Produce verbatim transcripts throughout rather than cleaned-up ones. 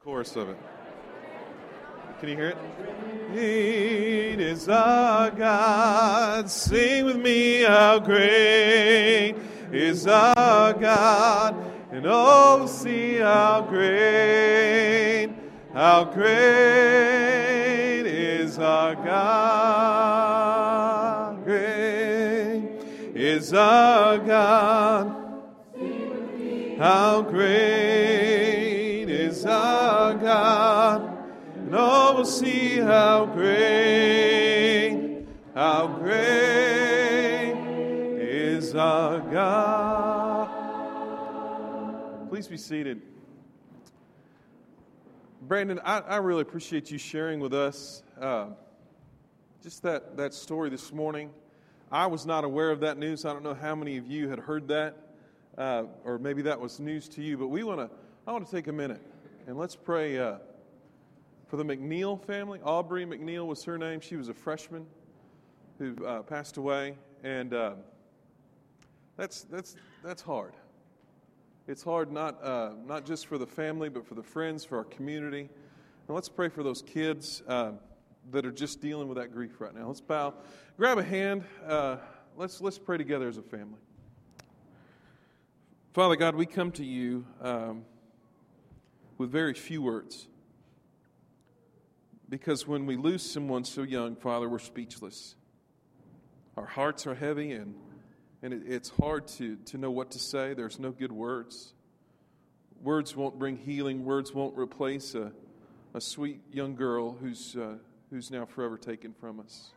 Chorus of it. Can you hear it? Great is our God. Sing with me, how great is our God. And all will see how great, how great is our God. Great is our God. How great is our God. And all will see how great, how great is our God. Please be seated. Brandon, I, I really appreciate you sharing with us uh, just that, that story this morning. I was not aware of that news. I don't know how many of you had heard that, uh, or maybe that was news to you. But we want to. I want to take a minute and let's pray uh, for the McNeil family. Aubrey McNeil was her name. She was a freshman who uh, passed away, and uh, that's that's that's hard. It's hard not uh, not just for the family, but for the friends, for our community. And let's pray for those kids uh, that are just dealing with that grief right now. Let's bow, grab a hand. Uh, let's let's pray together as a family. Father God, we come to you um, with very few words, because when we lose someone so young, Father, we're speechless. Our hearts are heavy, and And it, it's hard to, to know what to say. There's no good words. Words won't bring healing. Words won't replace a, a sweet young girl who's uh, who's now forever taken from us.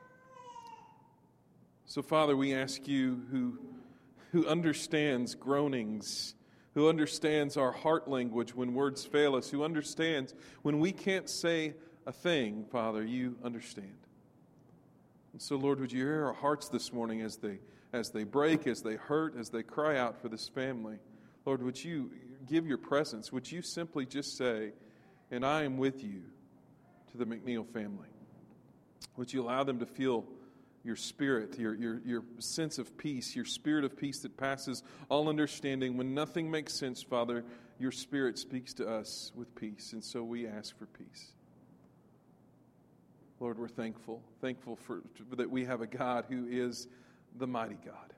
So, Father, we ask you, who who understands groanings, who understands our heart language when words fail us, who understands when we can't say a thing, Father, you understand. And so, Lord, would you hear our hearts this morning as they as they break, as they hurt, as they cry out for this family. Lord, would you give your presence? Would you simply just say, and I am with you, to the McNeil family? Would you allow them to feel your spirit, your, your, your sense of peace, your spirit of peace that passes all understanding? When nothing makes sense, Father, your spirit speaks to us with peace, and so we ask for peace. Lord, we're thankful, thankful for that we have a God who is the mighty God,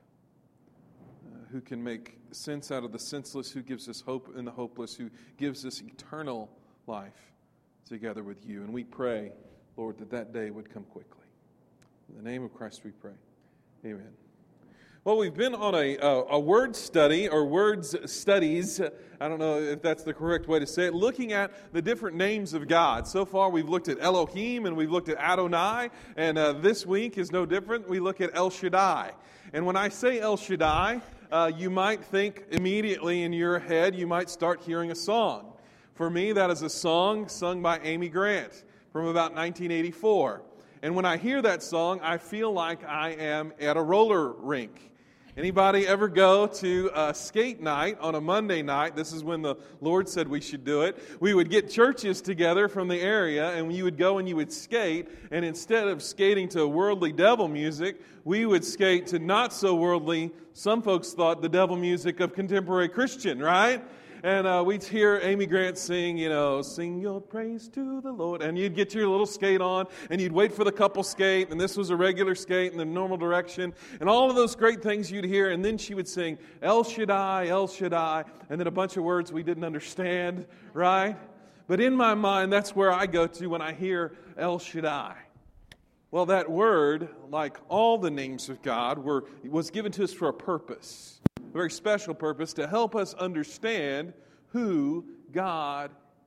uh, who can make sense out of the senseless, who gives us hope in the hopeless, who gives us eternal life together with you. And we pray, Lord, that that day would come quickly. In the name of Christ we pray. Amen. Well, we've been on a, a, a word study, or words studies, I don't know if that's the correct way to say it, looking at the different names of God. So far, we've looked at Elohim, and we've looked at Adonai, and uh, this week is no different. We look at El Shaddai. And when I say El Shaddai, uh, you might think immediately in your head, you might start hearing a song. For me, that is a song sung by Amy Grant from about nineteen eighty-four. And when I hear that song, I feel like I am at a roller rink. Anybody ever go to a skate night on a Monday night? This is when the Lord said we should do it. We would get churches together from the area, and you would go and you would skate. And instead of skating to worldly devil music, we would skate to not so worldly, some folks thought, the devil music of contemporary Christian, right? And uh, we'd hear Amy Grant sing, you know, sing your praise to the Lord. And you'd get your little skate on, and you'd wait for the couple skate, and this was a regular skate in the normal direction, and all of those great things you'd hear. And then she would sing, El Shaddai, El Shaddai, and then a bunch of words we didn't understand, right? But in my mind, that's where I go to when I hear El Shaddai. Well, that word, like all the names of God, were was given to us for a purpose. A very special purpose, to help us understand who God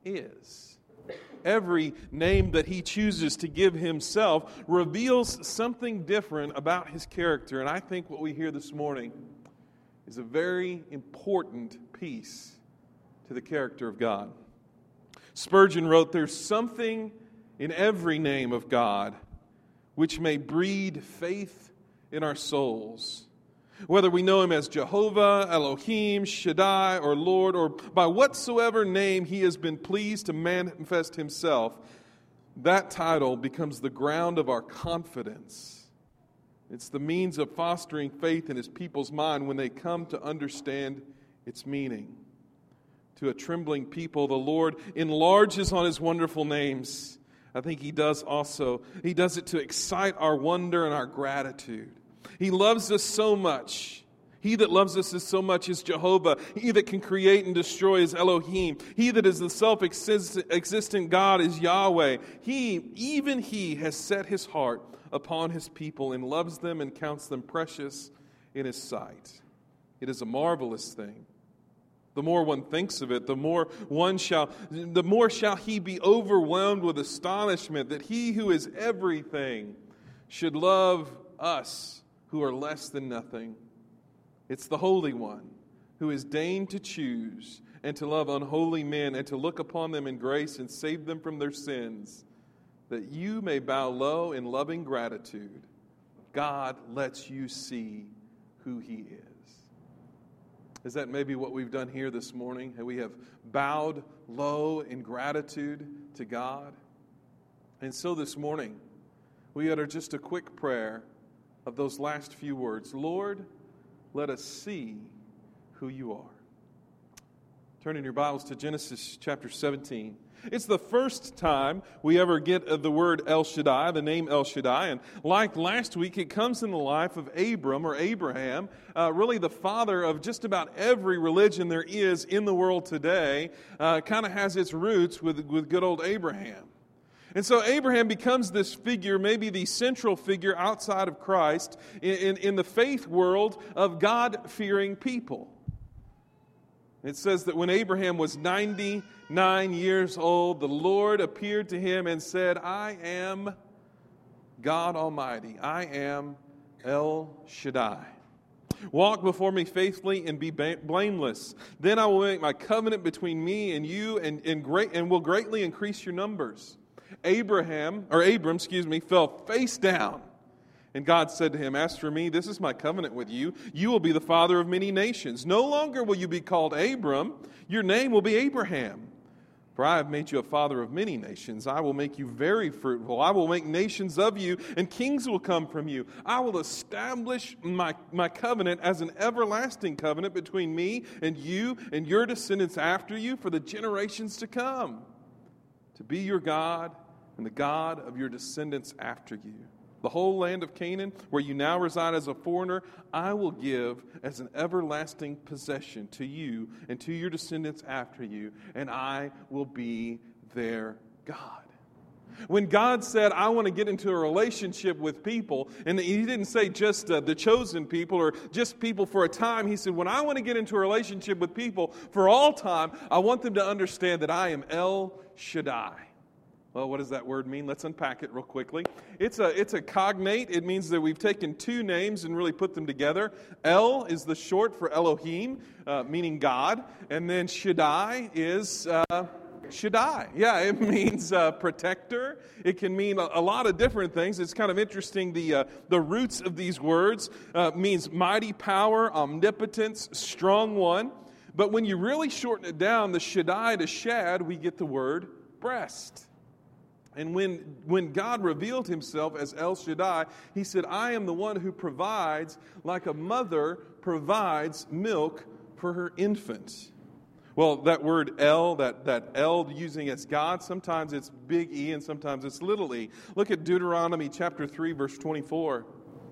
is. Every name that He chooses to give Himself reveals something different about His character. And I think what we hear this morning is a very important piece to the character of God. Spurgeon wrote, "There's something in every name of God which may breed faith in our souls. Whether we know Him as Jehovah, Elohim, Shaddai, or Lord, or by whatsoever name He has been pleased to manifest Himself, that title becomes the ground of our confidence. It's the means of fostering faith in His people's mind when they come to understand its meaning. to a trembling people, the Lord enlarges on His wonderful names. I think He does also. He does it to excite our wonder and our gratitude. He loves us so much. He that loves us is so much is Jehovah. He that can create and destroy is Elohim. He that is the self-existent God is Yahweh. He, even He, has set His heart upon His people and loves them and counts them precious in His sight. It is a marvelous thing. The more one thinks of it, the more one shall, the more shall he be overwhelmed with astonishment that He who is everything should love us who are less than nothing. It's the Holy One who has deigned to choose and to love unholy men and to look upon them in grace and save them from their sins, that you may bow low in loving gratitude. God lets you see who He is. Is that maybe what we've done here this morning? We have bowed low in gratitude to God. And so this morning, we utter just a quick prayer of those last few words. Lord, let us see who You are. Turn in your Bibles to Genesis chapter seventeen. It's the first time we ever get the word El Shaddai, the name El Shaddai. And like last week, it comes in the life of Abram or Abraham, uh, really the father of just about every religion there is in the world today. Uh, kind of has its roots with, with good old Abraham. And so Abraham becomes this figure, maybe the central figure outside of Christ in, in, in the faith world of God-fearing people. It says that when Abraham was ninety-nine years old, the Lord appeared to him and said, I am God Almighty. I am El Shaddai. Walk before me faithfully and be blameless. Then I will make my covenant between me and you and, and, great, and will greatly increase your numbers. Abraham, or Abram, excuse me, fell face down. And God said to him, as for me, this is my covenant with you. You will be the father of many nations. No longer will you be called Abram. Your name will be Abraham. For I have made you a father of many nations. I will make you very fruitful. I will make nations of you, and kings will come from you. I will establish my, my covenant as an everlasting covenant between me and you and your descendants after you for the generations to come, to be your God and the God of your descendants after you. The whole land of Canaan, where you now reside as a foreigner, I will give as an everlasting possession to you and to your descendants after you, and I will be their God. When God said, I want to get into a relationship with people, and He didn't say just uh, the chosen people or just people for a time. He said, when I want to get into a relationship with people for all time, I want them to understand that I am El Shaddai. Well, what does that word mean? Let's unpack it real quickly. It's a it's a cognate. It means that we've taken two names and really put them together. El is the short for Elohim, uh, meaning God. And then Shaddai is uh, Shaddai. Yeah, it means uh, protector. It can mean a, a lot of different things. It's kind of interesting. The, uh, the roots of these words uh, means mighty power, omnipotence, strong one. But when you really shorten it down, the Shaddai to Shad, we get the word breast. And when, when God revealed Himself as El Shaddai, He said, I am the one who provides like a mother provides milk for her infant. Well, that word El, that, that El using as God, sometimes it's big E and sometimes it's little e. Look at Deuteronomy chapter three, verse twenty-four.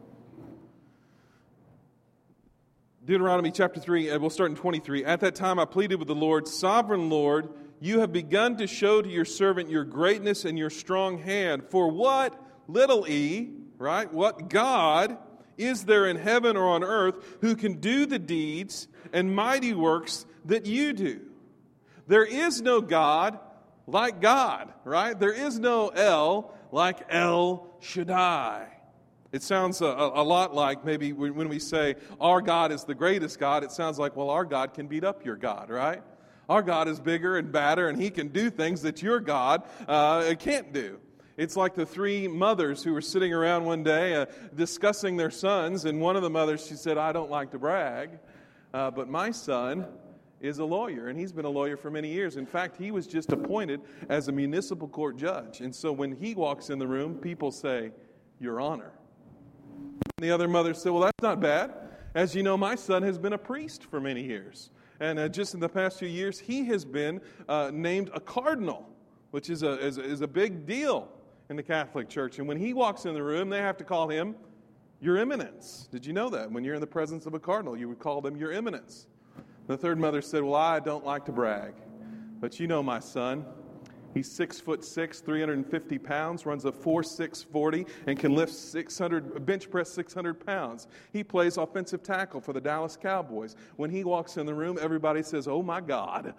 Deuteronomy chapter three, and we'll start in twenty-three. At that time I pleaded with the Lord, Sovereign Lord, you have begun to show to your servant your greatness and your strong hand. For what, little e, right, what God is there in heaven or on earth who can do the deeds and mighty works that you do? There is no God like God, right? There is no El like El Shaddai. It sounds a, a lot like maybe when we say our God is the greatest God, it sounds like, well, our God can beat up your God, right? Our God is bigger and badder, and He can do things that your God uh, can't do. It's like the three mothers who were sitting around one day uh, discussing their sons, and one of the mothers, she said, I don't like to brag, uh, but my son is a lawyer, and he's been a lawyer for many years. In fact, he was just appointed as a municipal court judge, and so when he walks in the room, people say, Your Honor. And the other mother said, well, that's not bad. As you know, my son has been a priest for many years. And uh, just in the past few years, he has been uh, named a cardinal, which is a, is, is a big deal in the Catholic Church. And when he walks in the room, they have to call him Your Eminence. Did you know that? When you're in the presence of a cardinal, you would call them Your Eminence. The third mother said, well, I don't like to brag, but you know my son. He's six foot six, three hundred fifty pounds, runs a four six forty, and can lift six hundred, bench press six hundred pounds. He plays offensive tackle for the Dallas Cowboys. When he walks in the room, everybody says, oh my God.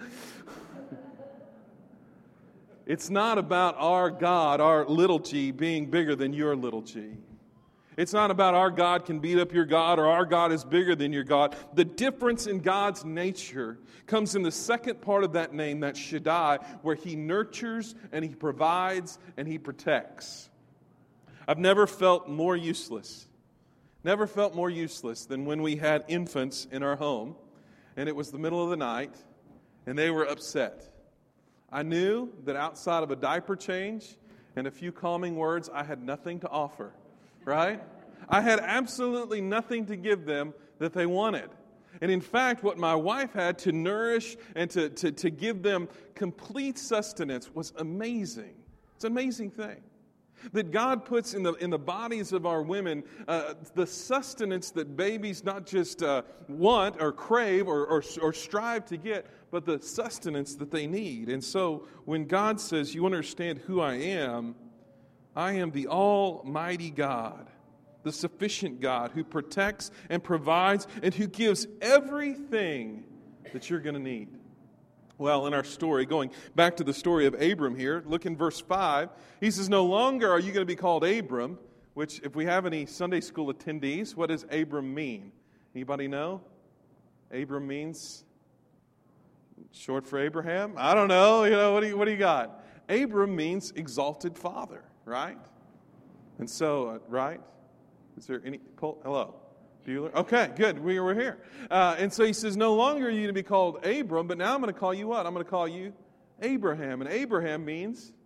It's not about our God, our little g, being bigger than your little g. It's not about our God can beat up your God or our God is bigger than your God. The difference in God's nature comes in the second part of that name, that Shaddai, where he nurtures and he provides and he protects. I've never felt more useless, never felt more useless than when we had infants in our home and it was the middle of the night and they were upset. I knew that outside of a diaper change and a few calming words, I had nothing to offer. Right? I had absolutely nothing to give them that they wanted. And in fact, what my wife had to nourish and to, to, to give them complete sustenance was amazing. It's an amazing thing. That God puts in the in the bodies of our women uh, the sustenance that babies not just uh, want or crave or, or, or strive to get, but the sustenance that they need. And so when God says, you understand who I am, I am the Almighty God, the sufficient God who protects and provides and who gives everything that you're going to need. Well, in our story, going back to the story of Abram here, look in verse five. He says, no longer are you going to be called Abram, which if we have any Sunday school attendees, what does Abram mean? Anybody know? Abram means short for Abraham? I don't know. You know, what do you, what do you got? Abram means exalted father. Right? And so, uh, right? Is there any... Pull, hello? Bueller? Okay, good. We were here. Uh, and so he says, no longer are you to be called Abram, but now I'm going to call you what? I'm going to call you Abraham. And Abraham means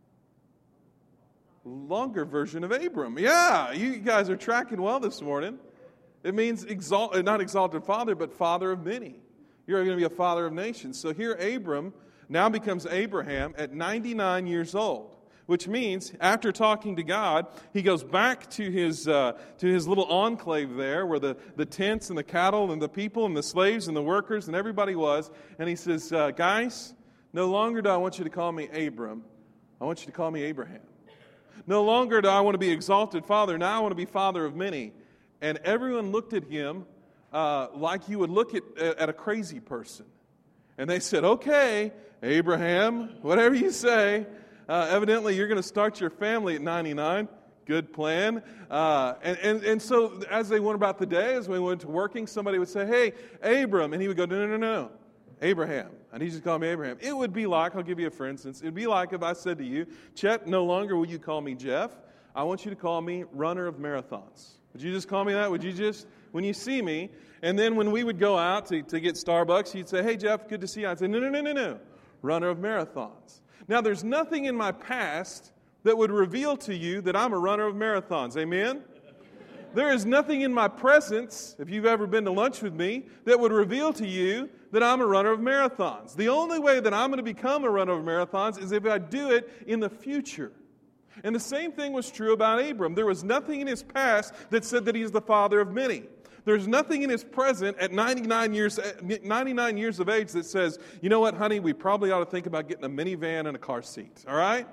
longer version of Abram. Yeah, you guys are tracking well this morning. It means exalt, not exalted father, but father of many. You're going to be a father of nations. So here Abram now becomes Abraham at ninety-nine years old. Which means, after talking to God, he goes back to his uh, to his little enclave there, where the, the tents and the cattle and the people and the slaves and the workers and everybody was, and he says, uh, guys, no longer do I want you to call me Abram, I want you to call me Abraham. No longer do I want to be exalted father, now I want to be father of many. And everyone looked at him uh, like you would look at, at a crazy person. And they said, okay, Abraham, whatever you say. Uh, evidently, you're going to start your family at ninety-nine. Good plan. Uh, and, and, and so as they went about the day, as we went to working, somebody would say, hey, Abram. And he would go, no, no, no, no, Abraham. And he just called me Abraham. It would be like, I'll give you a for instance, it would be like if I said to you, Chet, no longer will you call me Jeff. I want you to call me runner of marathons. Would you just call me that? Would you just, when you see me, and then when we would go out to, to get Starbucks, you'd say, hey, Jeff, good to see you. I'd say, no, no, no, no, no, runner of marathons. Now, there's nothing in my past that would reveal to you that I'm a runner of marathons. Amen? There is nothing in my presence, if you've ever been to lunch with me, that would reveal to you that I'm a runner of marathons. The only way that I'm going to become a runner of marathons is if I do it in the future. And the same thing was true about Abram. There was nothing in his past that said that he's the father of many. There's nothing in his present at ninety-nine years, ninety-nine years of age that says, you know what, honey, we probably ought to think about getting a minivan and a car seat, all right?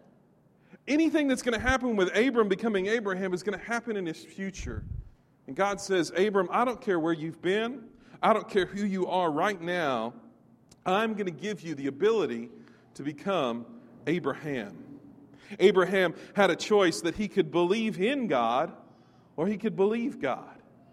Anything that's going to happen with Abram becoming Abraham is going to happen in his future. And God says, Abram, I don't care where you've been. I don't care who you are right now. I'm going to give you the ability to become Abraham. Abraham had a choice that he could believe in God or he could believe God.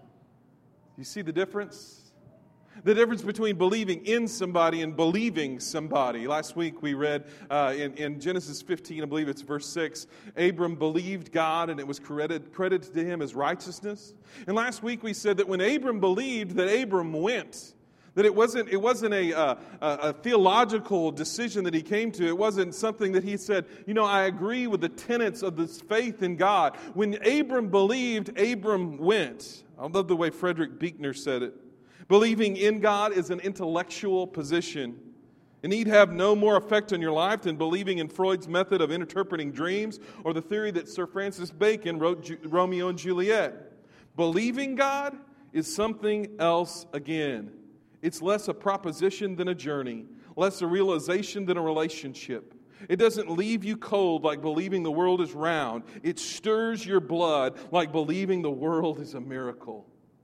You see the difference? The difference between believing in somebody and believing somebody. Last week we read uh, in, in Genesis fifteen, I believe it's verse six, Abram believed God and it was credited, credited to him as righteousness. And last week we said that when Abram believed, that Abram went. That it wasn't, it wasn't a, uh, a, a theological decision that he came to. It wasn't something that he said, you know, I agree with the tenets of this faith in God. When Abram believed, Abram went. I love the way Frederick Buechner said it. Believing in God is an intellectual position. It need have no more effect on your life than believing in Freud's method of interpreting dreams or the theory that Sir Francis Bacon wrote Ju- Romeo and Juliet. Believing God is something else again. It's less a proposition than a journey, less a realization than a relationship. It doesn't leave you cold like believing the world is round. It stirs your blood like believing the world is a miracle.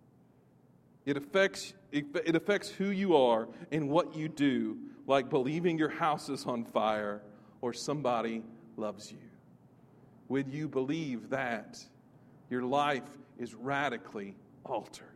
It affects, it affects who you are and what you do, like believing your house is on fire or somebody loves you. When you believe that, your life is radically altered.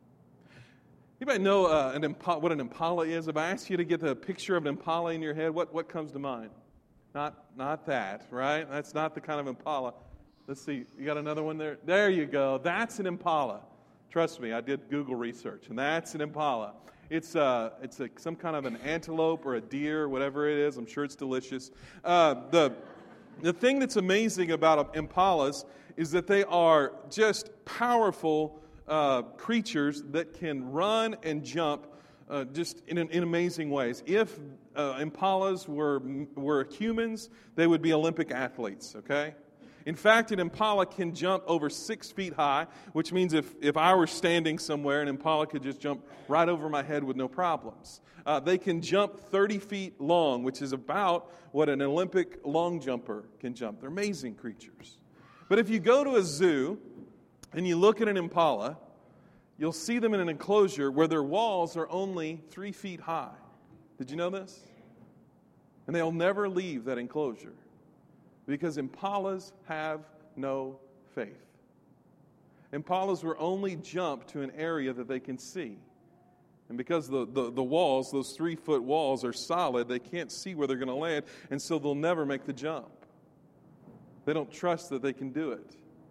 Anybody know uh, an impa- what an impala is? If I ask you to get the picture of an impala in your head, what, what comes to mind? Not, not that, right? That's not the kind of impala. Let's see. You got another one there? There you go. That's an impala. Trust me, I did Google research, and that's an impala. It's uh, it's a, some kind of an antelope or a deer, whatever it is. I'm sure it's delicious. Uh, the the thing that's amazing about impalas is that they are just powerful uh, creatures that can run and jump uh, just in, in amazing ways. If uh, impalas were were humans, they would be Olympic athletes. Okay. In fact, an impala can jump over six feet high, which means if, if I were standing somewhere, an impala could just jump right over my head with no problems. Uh, they can jump thirty feet long, which is about what an Olympic long jumper can jump. They're amazing creatures. But if you go to a zoo and you look at an impala, you'll see them in an enclosure where their walls are only three feet high. Did you know this? And they'll never leave that enclosure. Because impalas have no faith. Impalas will only jump to an area that they can see. And because the, the, the walls, those three-foot walls, are solid, they can't see where they're going to land, and so they'll never make the jump. They don't trust that they can do it.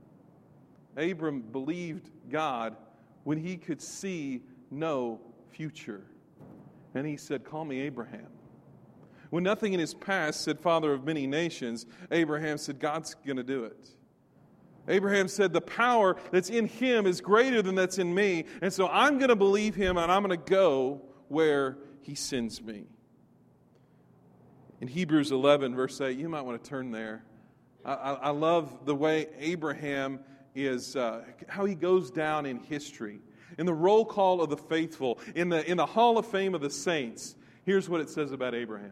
Abram believed God when he could see no future. And he said, "Call me Abraham." When nothing in his past said father of many nations, Abraham said, God's going to do it. Abraham said, the power that's in him is greater than that's in me, and so I'm going to believe him and I'm going to go where he sends me. In Hebrews eleven, verse eight, you might want to turn there. I, I, I love the way Abraham is, uh, how he goes down in history. In the roll call of the faithful, in the, in the hall of fame of the saints, here's what it says about Abraham.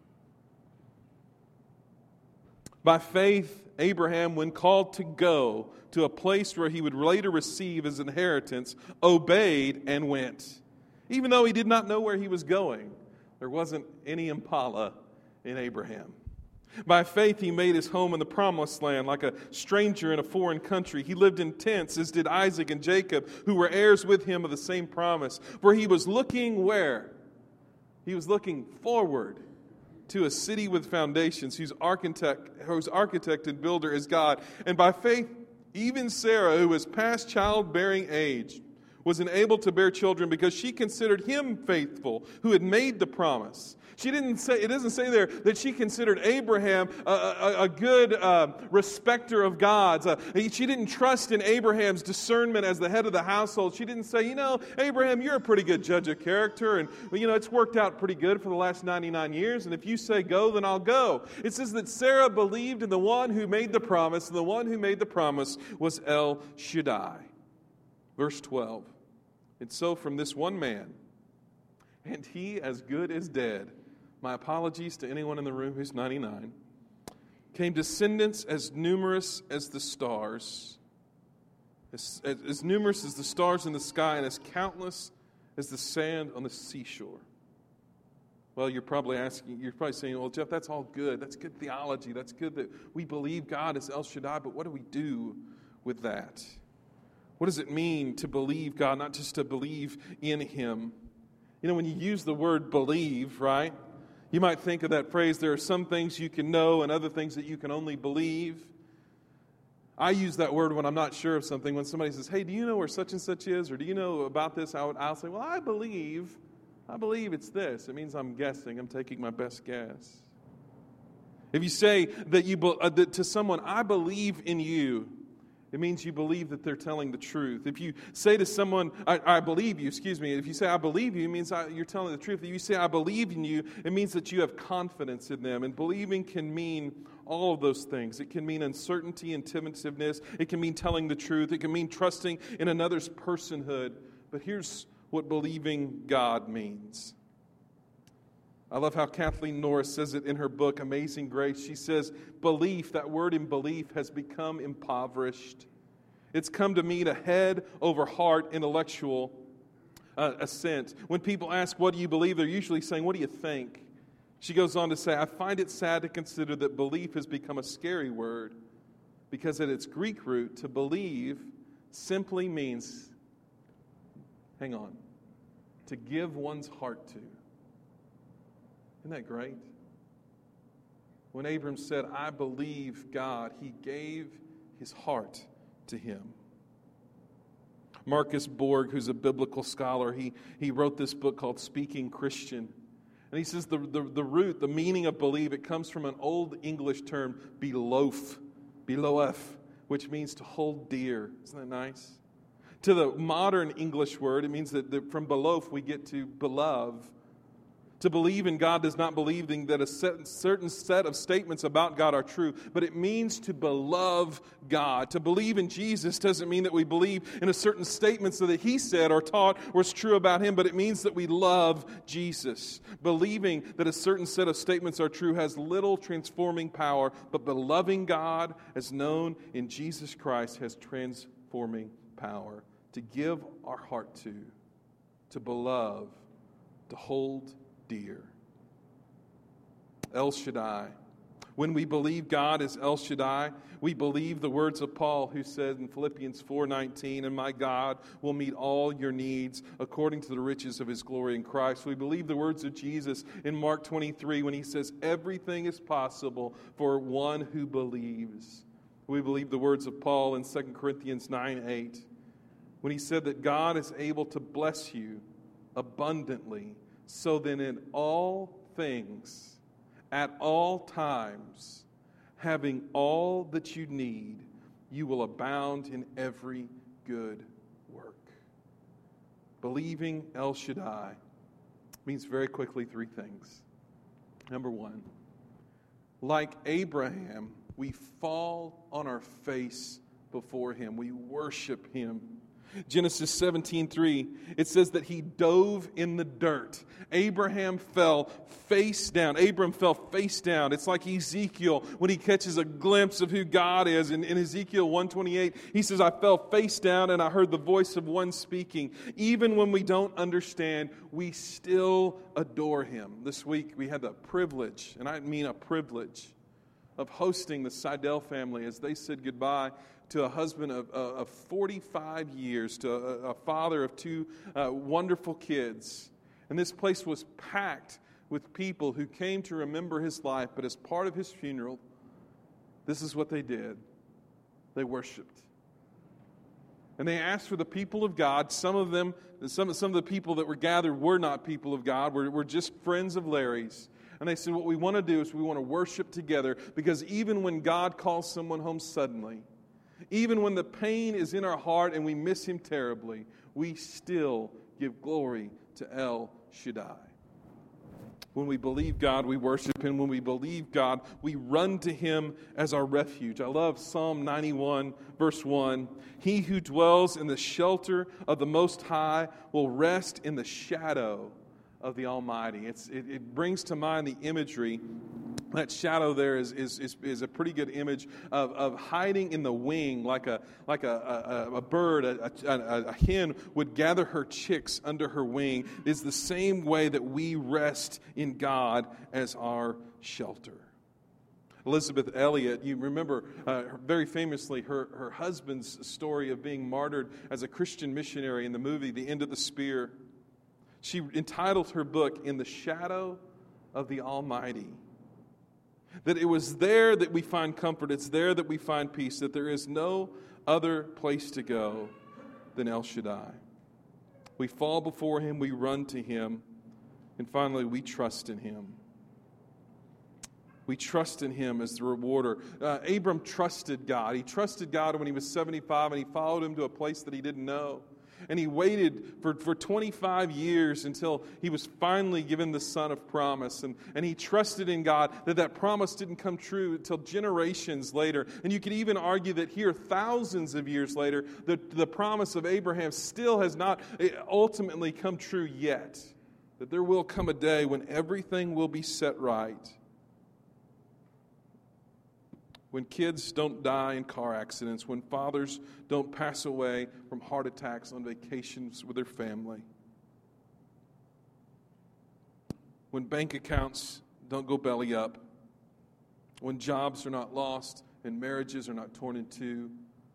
By faith, Abraham, when called to go to a place where he would later receive his inheritance, obeyed and went. Even though he did not know where he was going, there wasn't any impala in Abraham. By faith, he made his home in the promised land like a stranger in a foreign country. He lived in tents, as did Isaac and Jacob, who were heirs with him of the same promise. For he was looking where? He was looking forward to a city with foundations, whose architect, whose architect and builder is God. And by faith, even Sarah, who was past childbearing age, was enabled to bear children because she considered him faithful, who had made the promise. She didn't say, it doesn't say there that she considered Abraham a, a, a good uh, respecter of God's. Uh, she didn't trust in Abraham's discernment as the head of the household. She didn't say, you know, Abraham, you're a pretty good judge of character, and you know it's worked out pretty good for the last ninety-nine years, and if you say go, then I'll go. It says that Sarah believed in the one who made the promise, and the one who made the promise was El Shaddai. Verse twelve. And so from this one man, and he as good as dead, my apologies to anyone in the room who's ninety-nine, came descendants as numerous as the stars, as, as, as numerous as the stars in the sky, and as countless as the sand on the seashore. Well, you're probably asking, you're probably saying, well, Jeff, that's all good. That's good theology. That's good that we believe God is El Shaddai, but what do we do with that? What does it mean to believe God, not just to believe in Him? You know, when you use the word believe, right, you might think of that phrase, there are some things you can know and other things that you can only believe. I use that word when I'm not sure of something. When somebody says, hey, do you know where such and such is? Or do you know about this? I would, I'll say, well, I believe, I believe it's this. It means I'm guessing. I'm taking my best guess. If you say that you uh, that to someone, I believe in you, It means you believe that they're telling the truth. If you say to someone, I, I believe you, excuse me, if you say, I believe you, it means I, you're telling the truth. If you say, I believe in you, it means that you have confidence in them. And believing can mean all of those things. It can mean uncertainty and tentativeness. It can mean telling the truth. It can mean trusting in another's personhood. But here's what believing God means. I love how Kathleen Norris says it in her book, Amazing Grace. She says, belief, that word in belief, has become impoverished. It's come to mean a head over heart intellectual uh, assent. When people ask, what do you believe? They're usually saying, what do you think? She goes on to say, I find it sad to consider that belief has become a scary word because at its Greek root, to believe simply means, hang on, to give one's heart to. Isn't that great? When Abram said, I believe God, he gave his heart to him. Marcus Borg, who's a biblical scholar, he, he wrote this book called Speaking Christian. And he says the, the, the root, the meaning of believe, it comes from an old English term, beloaf, beloaf, which means to hold dear. Isn't that nice? To the modern English word, it means that the, from beloaf we get to beloved. To believe in God does not believe that a set, certain set of statements about God are true, but it means to beloved God. To believe in Jesus doesn't mean that we believe in a certain statements that He said or taught was true about Him, but it means that we love Jesus. Believing that a certain set of statements are true has little transforming power, but beloving God, as known in Jesus Christ, has transforming power. To give our heart to, to beloved, to hold dear. El Shaddai. When we believe God is El Shaddai, we believe the words of Paul, who said in Philippians four nineteen, and my God will meet all your needs according to the riches of His glory in Christ. We believe the words of Jesus in Mark twenty-three when He says, everything is possible for one who believes. We believe the words of Paul in Second Corinthians nine eight when he said that God is able to bless you abundantly, so then in all things, at all times, having all that you need, you will abound in every good work. Believing El Shaddai means very quickly three things. Number one, like Abraham, we fall on our face before Him. We worship Him. Genesis seventeen three, it says that he dove in the dirt. Abraham fell face down. Abram fell face down. It's like Ezekiel when he catches a glimpse of who God is. In, in Ezekiel one twenty-eight, he says, I fell face down and I heard the voice of one speaking. Even when we don't understand, we still adore Him. This week we had the privilege, and I mean a privilege, of hosting the Seidel family as they said goodbye to a husband of, uh, of forty-five years, to a, a father of two uh, wonderful kids. And this place was packed with people who came to remember his life, but as part of his funeral, this is what they did. They worshiped. And they asked for the people of God. Some of them, some, some of the people that were gathered were not people of God, were, were just friends of Larry's. And they said, what we want to do is we want to worship together, because even when God calls someone home suddenly, even when the pain is in our heart and we miss Him terribly, we still give glory to El Shaddai. When we believe God, we worship Him. When we believe God, we run to Him as our refuge. I love Psalm ninety-one, verse one. He who dwells in the shelter of the Most High will rest in the shadow of the Almighty. It's, it, it brings to mind the imagery. That shadow there is, is, is, is a pretty good image of, of hiding in the wing like a like a, a, a bird, a, a, a hen would gather her chicks under her wing. It's the same way that we rest in God as our shelter. Elizabeth Elliot, you remember uh, very famously her, her husband's story of being martyred as a Christian missionary in the movie The End of the Spear. She entitled her book, In the Shadow of the Almighty. That it was there that we find comfort. It's there that we find peace. That there is no other place to go than El Shaddai. We fall before Him. We run to Him. And finally, we trust in Him. We trust in Him as the rewarder. Uh, Abram trusted God. He trusted God when he was seventy-five, and he followed Him to a place that he didn't know. And he waited for, for twenty-five years until he was finally given the son of promise. And, and he trusted in God that that promise didn't come true until generations later. And you could even argue that here, thousands of years later, the, the promise of Abraham still has not ultimately come true yet. That there will come a day when everything will be set right. When kids don't die in car accidents, when fathers don't pass away from heart attacks on vacations with their family, when bank accounts don't go belly up, when jobs are not lost and marriages are not torn in two,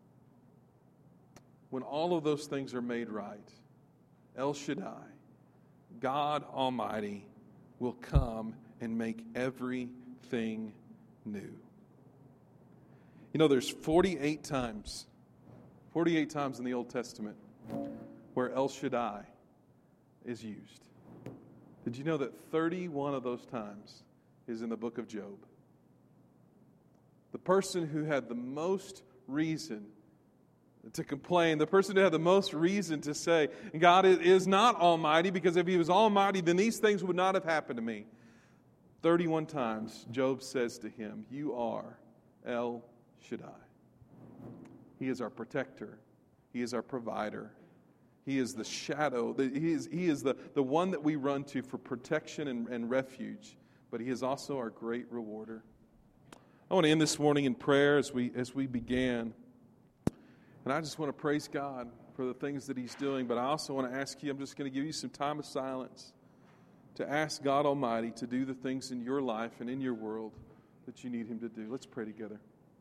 when all of those things are made right, El Shaddai, God Almighty, will come and make everything new. You know, there's forty-eight times, forty-eight times in the Old Testament where El Shaddai is used. Did you know that thirty-one of those times is in the book of Job? The person who had the most reason to complain, the person who had the most reason to say, God is not almighty, because if He was almighty, then these things would not have happened to me. thirty-one times, Job says to him, you are El Shaddai. He is our protector. He is our provider. He is the shadow. He is, he is the, the one that we run to for protection and, and refuge. But He is also our great rewarder. I want to end this morning in prayer as we as we began. And I just want to praise God for the things that He's doing. But I also want to ask you, I'm just going to give you some time of silence to ask God Almighty to do the things in your life and in your world that you need Him to do. Let's pray together.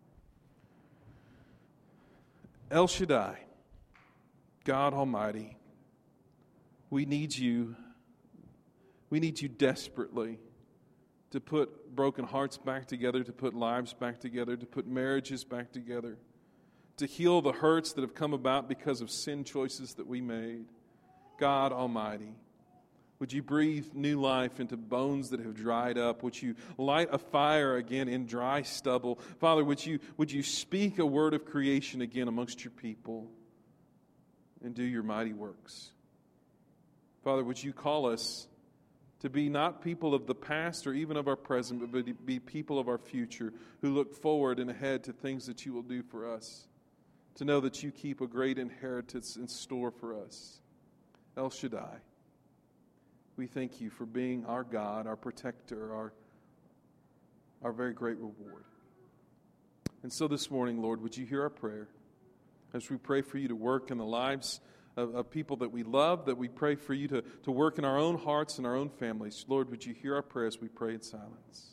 El Shaddai, God Almighty, we need You. We need You desperately to put broken hearts back together, to put lives back together, to put marriages back together, to heal the hurts that have come about because of sin choices that we made. God Almighty, would You breathe new life into bones that have dried up? Would You light a fire again in dry stubble? Father, would You, would You speak a word of creation again amongst Your people and do Your mighty works? Father, would You call us to be not people of the past or even of our present, but be people of our future who look forward and ahead to things that You will do for us, to know that You keep a great inheritance in store for us. El Shaddai, we thank You for being our God, our protector, our, our very great reward. And so this morning, Lord, would You hear our prayer as we pray for You to work in the lives of, of people that we love, that we pray for You to, to work in our own hearts and our own families. Lord, would You hear our prayer as we pray in silence?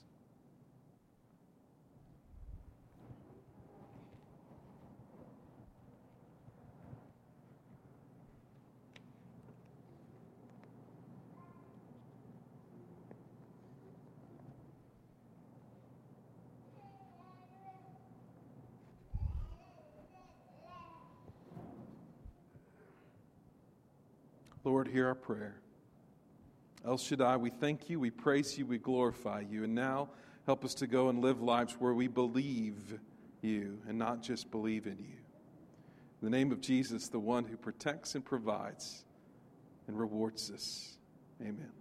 Lord, hear our prayer. El Shaddai, we thank You, we praise You, we glorify You. And now, help us to go and live lives where we believe You and not just believe in You. In the name of Jesus, the one who protects and provides and rewards us. Amen.